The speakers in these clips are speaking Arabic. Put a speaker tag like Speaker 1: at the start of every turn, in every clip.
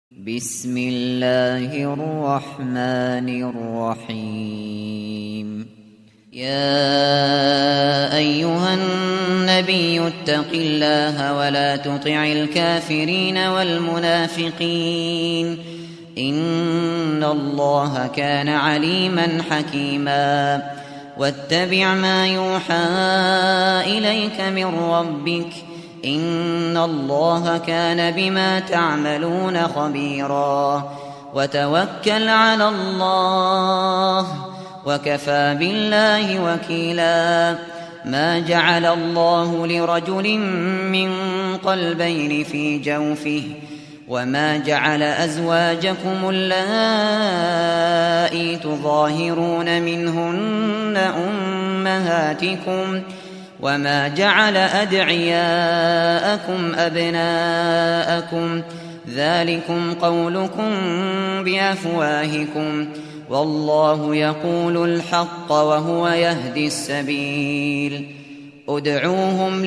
Speaker 1: بسم الله الرحمن الرحيم. يا أيها النبي اتق الله ولا تطع الكافرين والمنافقين إن الله كان عليما حكيما. واتبع ما يوحى إليك من ربك إن الله كان بما تعملون خبيرا. وتوكل على الله وكفى بالله وكيلا. ما جعل الله لرجل من قلبين في جوفه وما جعل أزواجكم اللائي تظاهرون منهن أمهاتكم وما جعل أدعياءكم أبناءكم ذلكم قولكم بأفواهكم والله يقول الحق وهو يهدي السبيل. ادعوهم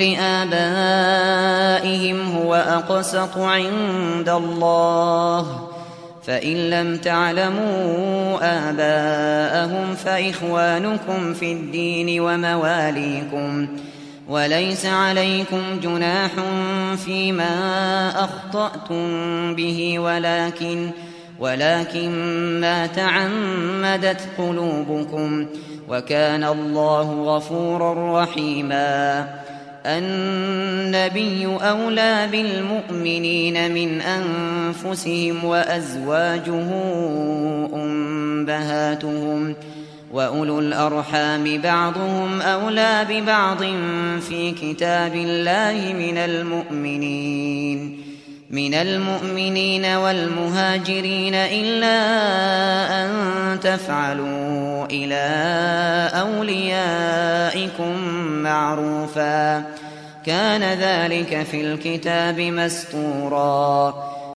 Speaker 1: لآبائهم هو أقسط عند الله فإن لم تعلموا آباءهم فإخوانكم في الدين ومواليكم وليس عليكم جناح فيما أخطأتم به ولكن ما تعمدت قلوبكم وكان الله غفورا رحيما. النبي أولى بالمؤمنين من أنفسهم وأزواجه أمهاتهم وأولو الأرحام بعضهم أولى ببعض في كتاب الله من المؤمنين والمهاجرين إلا أن تفعلوا إلى أوليائكم معروفا كان ذلك في الكتاب مسطورا.